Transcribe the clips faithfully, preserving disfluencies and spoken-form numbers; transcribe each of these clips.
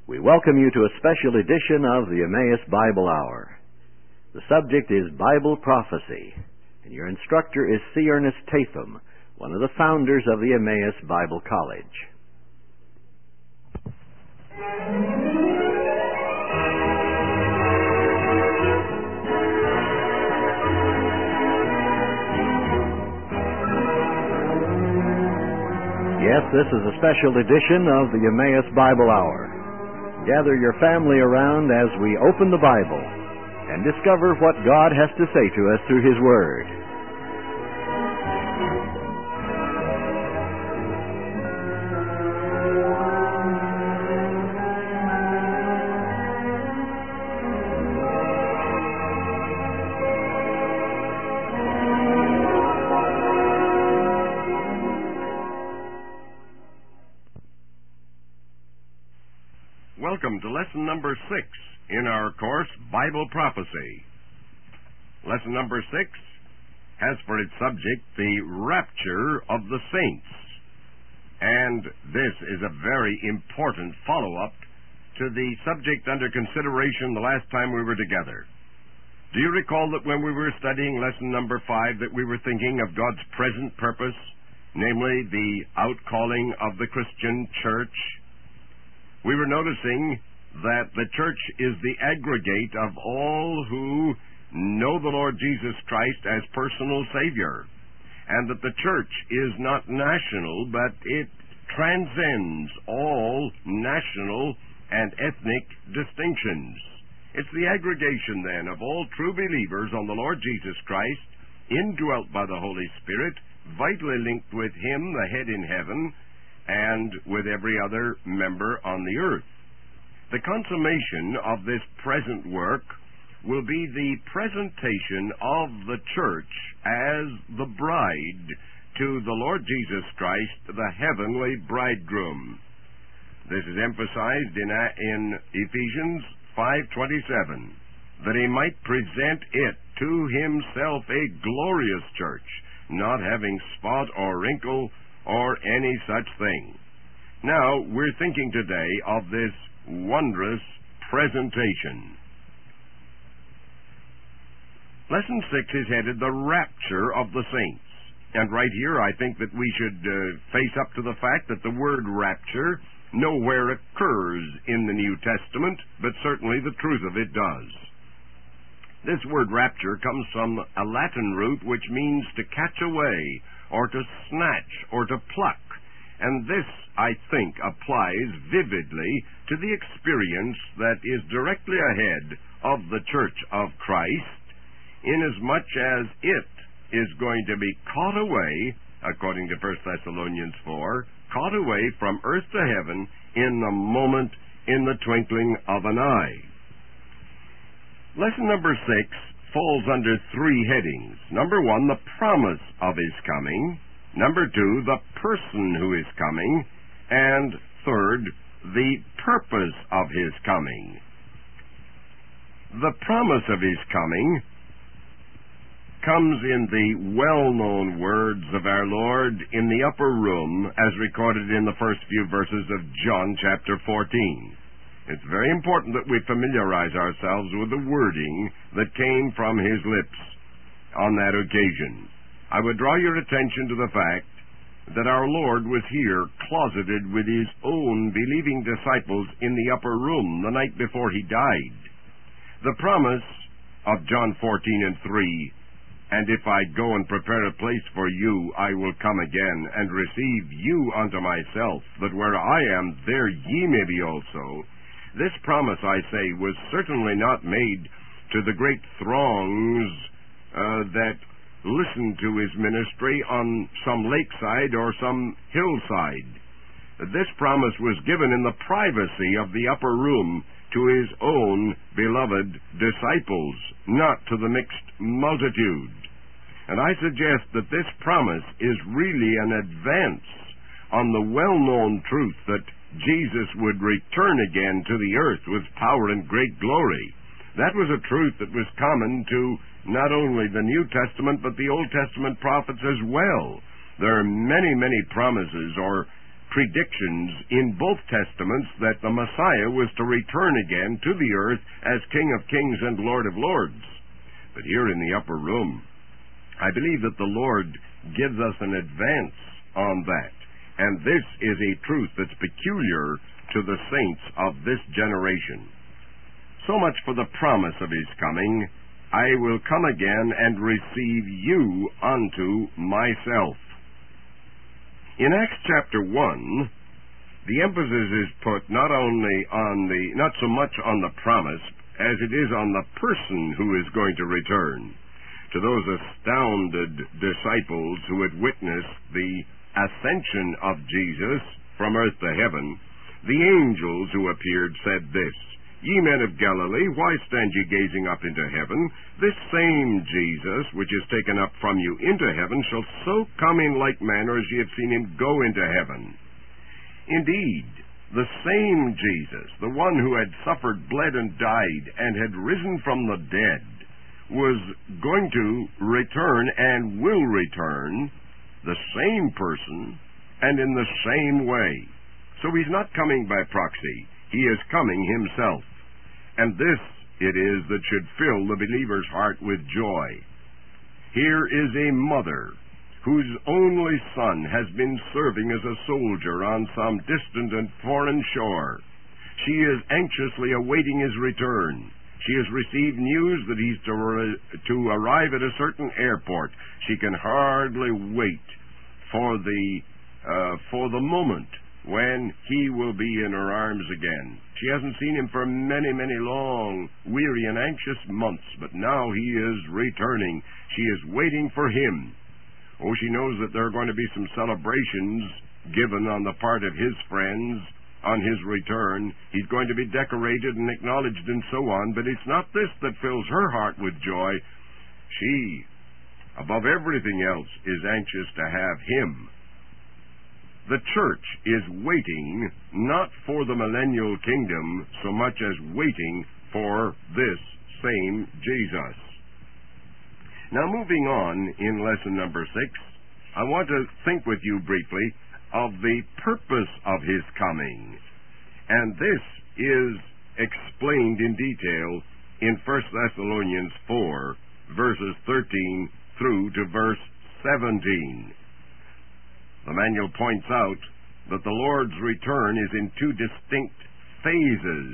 We welcome you to a special edition of the Emmaus Bible Hour. The subject is Bible prophecy, and your instructor is C. Ernest Tatham, one of the founders of the Emmaus Bible College. Yes, this is a special edition of the Emmaus Bible Hour. Gather your family around as we open the Bible and discover what God has to say to us through His Word. Welcome to lesson number six in our course, Bible Prophecy. Lesson number six has for its subject the rapture of the saints. And this is a very important follow-up to the subject under consideration the last time we were together. Do you recall that when we were studying lesson number five that we were thinking of God's present purpose, namely the outcalling of the Christian church? We were noticing that the church is the aggregate of all who know the Lord Jesus Christ as personal Savior, and that the church is not national, but it transcends all national and ethnic distinctions. It's the aggregation, then, of all true believers on the Lord Jesus Christ, indwelt by the Holy Spirit, vitally linked with Him, the head in heaven, and with every other member on the earth. The consummation of this present work will be the presentation of the church as the bride to the Lord Jesus Christ, the heavenly bridegroom. This is emphasized in, in Ephesians five twenty-seven, that He might present it to Himself a glorious church, not having spot or wrinkle or any such thing. Now, we're thinking today of this wondrous presentation. Lesson six is headed The Rapture of the Saints. And right here, I think that we should uh, face up to the fact that the word rapture nowhere occurs in the New Testament, but certainly the truth of it does. This word rapture comes from a Latin root which means to catch away, or to snatch, or to pluck. And this, I think, applies vividly to the experience that is directly ahead of the Church of Christ, inasmuch as it is going to be caught away, according to First Thessalonians four, caught away from earth to heaven in the moment, in the twinkling of an eye. Lesson number six falls under three headings. Number one, the promise of His coming. Number two, the person who is coming. And third, the purpose of His coming. The promise of His coming comes in the well-known words of our Lord in the upper room, as recorded in the first few verses of John chapter fourteen. It's very important that we familiarize ourselves with the wording that came from His lips on that occasion. I would draw your attention to the fact that our Lord was here closeted with His own believing disciples in the upper room the night before He died. The promise of John fourteen and three, "And if I go and prepare a place for you, I will come again and receive you unto myself, that where I am, there ye may be also." This promise, I say, was certainly not made to the great throngs uh, that listened to His ministry on some lakeside or some hillside. This promise was given in the privacy of the upper room to His own beloved disciples, not to the mixed multitude. And I suggest that this promise is really an advance on the well-known truth that Jesus would return again to the earth with power and great glory. That was a truth that was common to not only the New Testament, but the Old Testament prophets as well. There are many, many promises or predictions in both Testaments that the Messiah was to return again to the earth as King of Kings and Lord of Lords. But here in the upper room, I believe that the Lord gives us an advance on that. And this is a truth that's peculiar to the saints of this generation. So much for the promise of his coming. I will come again and receive you unto myself. In Acts chapter one, the emphasis is put not only on the, not so much on the promise, as it is on the person who is going to return. To those astounded disciples who had witnessed the ascension of Jesus from earth to heaven, the angels who appeared said this, Ye men of Galilee, why stand ye gazing up into heaven? This same Jesus, which is taken up from you into heaven, shall so come in like manner as ye have seen him go into heaven. Indeed, the same Jesus, the one who had suffered, bled, and died, and had risen from the dead, was going to return and will return, the same person and in the same way. So he's not coming by proxy. He is coming himself. And this it is that should fill the believer's heart with joy. Here is a mother whose only son has been serving as a soldier on some distant and foreign shore. She is anxiously awaiting his return. She has received news that he's to, to arrive at a certain airport. She can hardly wait for the, uh, for the moment when he will be in her arms again. She hasn't seen him for many, many long, weary, and anxious months, but now he is returning. She is waiting for him. Oh, she knows that there are going to be some celebrations given on the part of his friends on his return. He's going to be decorated and acknowledged and so on, but it's not this that fills her heart with joy. She, above everything else, is anxious to have him. The church is waiting not for the millennial kingdom so much as waiting for this same Jesus. Now, moving on in lesson number six, I want to think with you briefly of the purpose of his coming. And this is explained in detail in First Thessalonians four, verses thirteen through to verse seventeen. The manual points out that the Lord's return is in two distinct phases.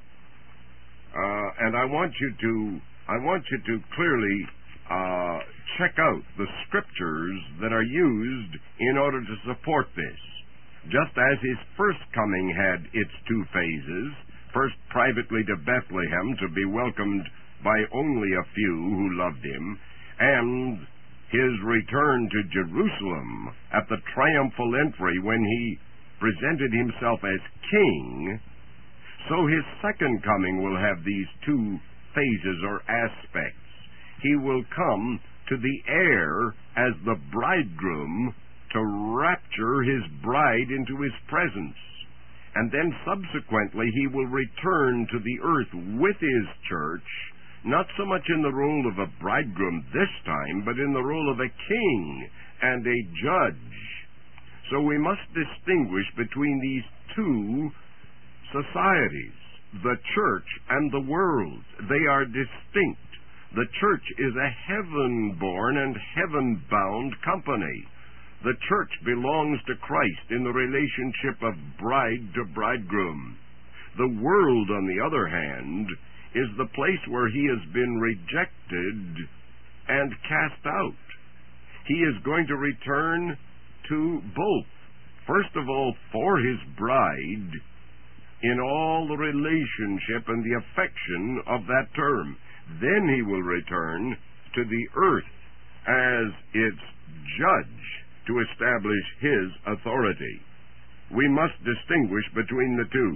Uh, and I want you to, I want you to clearly uh, check out the scriptures that are used in order to support this. Just as his first coming had its two phases, first privately to Bethlehem to be welcomed by only a few who loved him, and his return to Jerusalem at the triumphal entry when he presented himself as king, so his second coming will have these two phases or aspects. He will come to the heir as the bridegroom to rapture his bride into his presence. And then subsequently he will return to the earth with his church, not so much in the role of a bridegroom this time, but in the role of a king and a judge. So we must distinguish between these two societies, the church and the world. They are distinct. The church is a heaven-born and heaven-bound company. The church belongs to Christ in the relationship of bride to bridegroom. The world, on the other hand, is the place where he has been rejected and cast out. He is going to return to both. First of all, for his bride, in all the relationship and the affection of that term. Then he will return to the earth as its judge to establish his authority. We must distinguish between the two.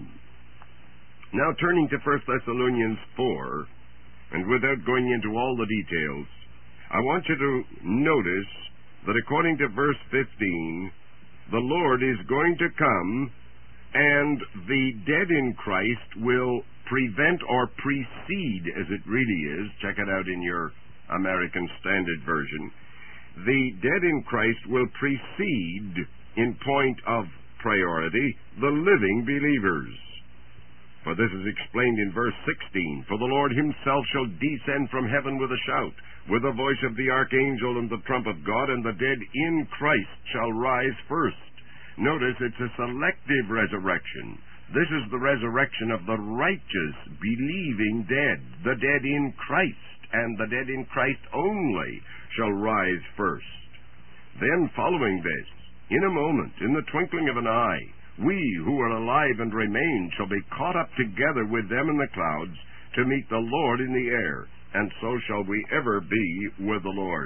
Now, turning to First Thessalonians four, and without going into all the details, I want you to notice that according to verse fifteen, the Lord is going to come, and the dead in Christ will prevent or precede, as it really is. Check it out in your American Standard Version. The dead in Christ will precede in point of priority the living believers. For this is explained in verse sixteen, For the Lord himself shall descend from heaven with a shout, with the voice of the archangel and the trump of God, and the dead in Christ shall rise first. Notice it's a selective resurrection. This is the resurrection of the righteous, believing dead, the dead in Christ, and the dead in Christ only shall rise first. Then, following this, in a moment, in the twinkling of an eye, we who are alive and remain shall be caught up together with them in the clouds to meet the Lord in the air, and so shall we ever be with the Lord.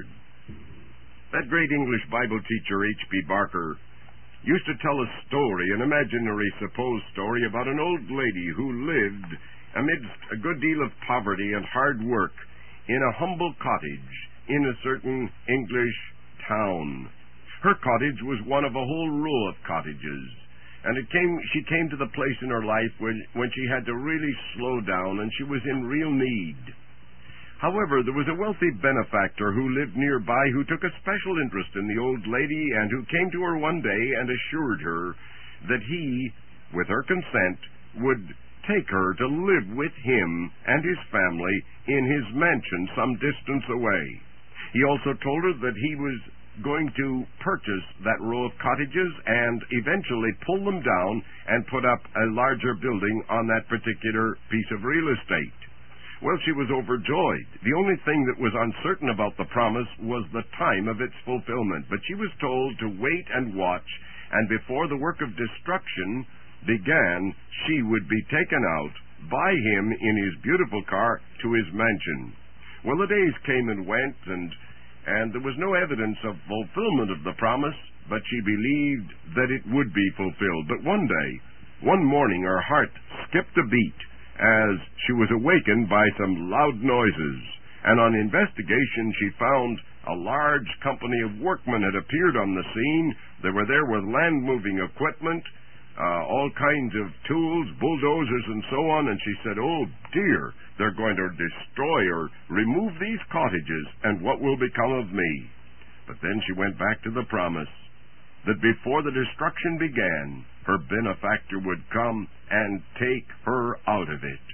That great English Bible teacher, H B Barker, used to tell a story, an imaginary supposed story, about an old lady who lived amidst a good deal of poverty and hard work in a humble cottage in a certain English town. Her cottage was one of a whole row of cottages, and it came. she came to the place in her life when, when she had to really slow down and she was in real need. However, there was a wealthy benefactor who lived nearby who took a special interest in the old lady and who came to her one day and assured her that he, with her consent, would take her to live with him and his family in his mansion some distance away. He also told her that he was going to purchase that row of cottages and eventually pull them down and put up a larger building on that particular piece of real estate. Well, she was overjoyed. The only thing that was uncertain about the promise was the time of its fulfillment. But she was told to wait and watch, and before the work of destruction began, she would be taken out by him in his beautiful car to his mansion. Well, the days came and went, and, and there was no evidence of fulfillment of the promise, but she believed that it would be fulfilled. But one day, one morning, her heart skipped a beat as she was awakened by some loud noises, and on investigation she found a large company of workmen had appeared on the scene. They were there with land-moving equipment, uh, all kinds of tools, bulldozers and so on, and she said, oh dear, they're going to destroy or remove these cottages, and what will become of me? But then she went back to the promise that before the destruction began, her benefactor would come and take her out of it.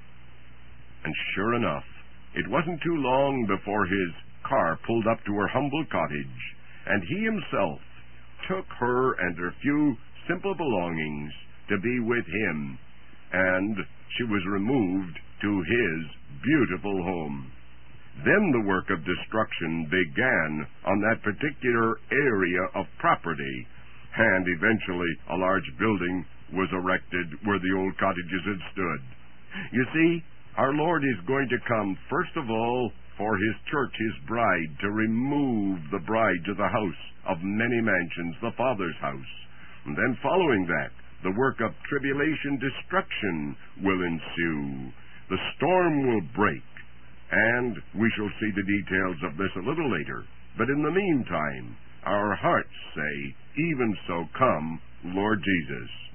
And sure enough, it wasn't too long before his car pulled up to her humble cottage, and he himself took her and her few simple belongings to be with him, and she was removed to his beautiful home. Then the work of destruction began on that particular area of property, and eventually a large building was erected where the old cottages had stood. You see, our Lord is going to come, first of all, for his church, his bride, to remove the bride to the house of many mansions, the Father's house. And then following that, the work of tribulation, destruction will ensue. The storm will break, and we shall see the details of this a little later. But in the meantime, our hearts say, even so come, Lord Jesus.